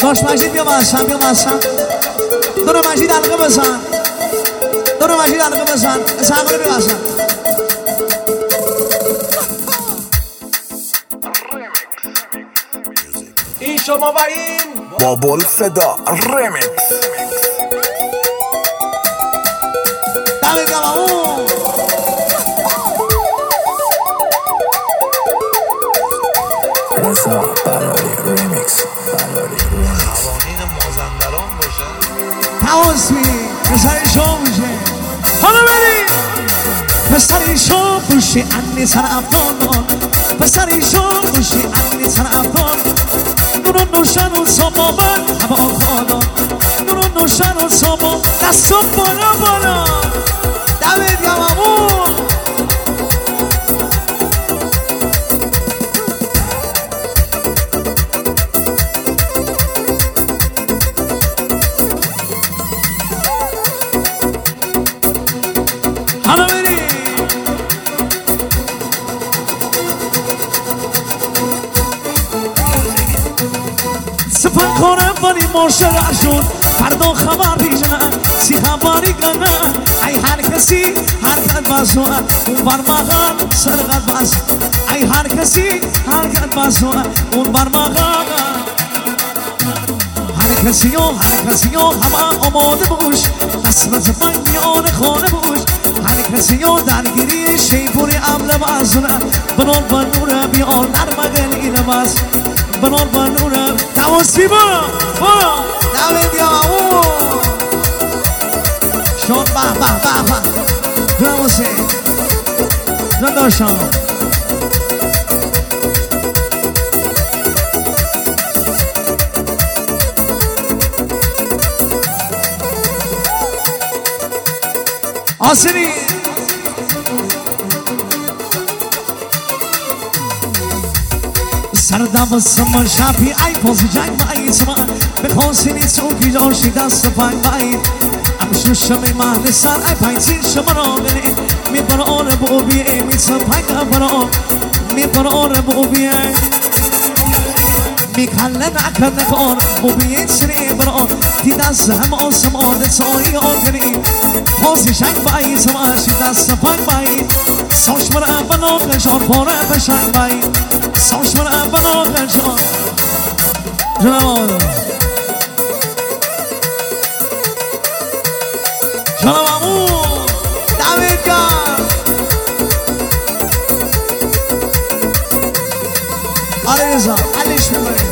داش مجید بیا باشم دور مجید حلقه بزن ساقل بیا باشم این شما و این بابل فدا ریمیکس دمید گم اون رضا بلاری ریمیکس قوانین مازندران باشه حواسبی پسری شو بوشه حالا بریم پسری شو بوشه انی سر افغان پسری شو بوشه انی سر افغان نورو نوشن و صبا من هوا خانا نورو نوشن و صبا دستو بالا دمید گم امون حالا بریم سپن کنم بانی مشرع شد فردا خبر بیجن سی خبری کنن ای هر کسی حرکت بسوه اون بر مغان سرقت بس ای هر کسی حرکت بسوه اون بر مغان هر کسی و همه آماده باش قسمت بنیان خانه باش هر کسی و درگیری شیپوری عمل بازونه بنور بیان نرمگلی نماز بنور نواسی برا دمید یا او شون به نواسی نداشتم آسینی سردم سمر شبی ای پوز جنگ بایی سمان به پاسینی سوکی جاشی دست پنگ بایی امشو شمی محل سر ای پایزین شما را بینی می بران بوبیه می سپنگ بران می بران بوبیه می کلن اکر نکار بوبیه سری بران تی دست هم آسمان سایی آتنی پوزی جنگ بایی سمان شی دست پنگ بایی سوش برا بنا قشار پاره بشنگ بایی سوش برا بنا قشار جناب امون دمید گم آره رضا حلش میکنیم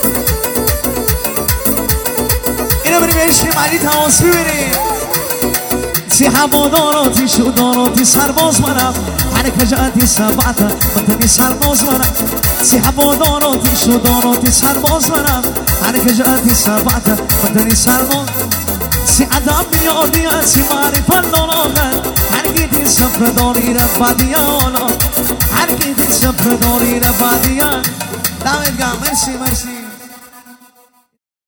اینو بریم بهشیم علی تماس ببینیم سی هواداراتی شداراتی سرباز منم هر کجاتی سبعت وطنی سرباز منم سی هواداراتی شداراتی سرباز منم هر کجاتی سبعت وطنی سرباز سی ادب میادی سی معرفت داراغن هر گیتی سفر داری رفادیان هر گیتی سفر داری رفادیان دمید گم مرسی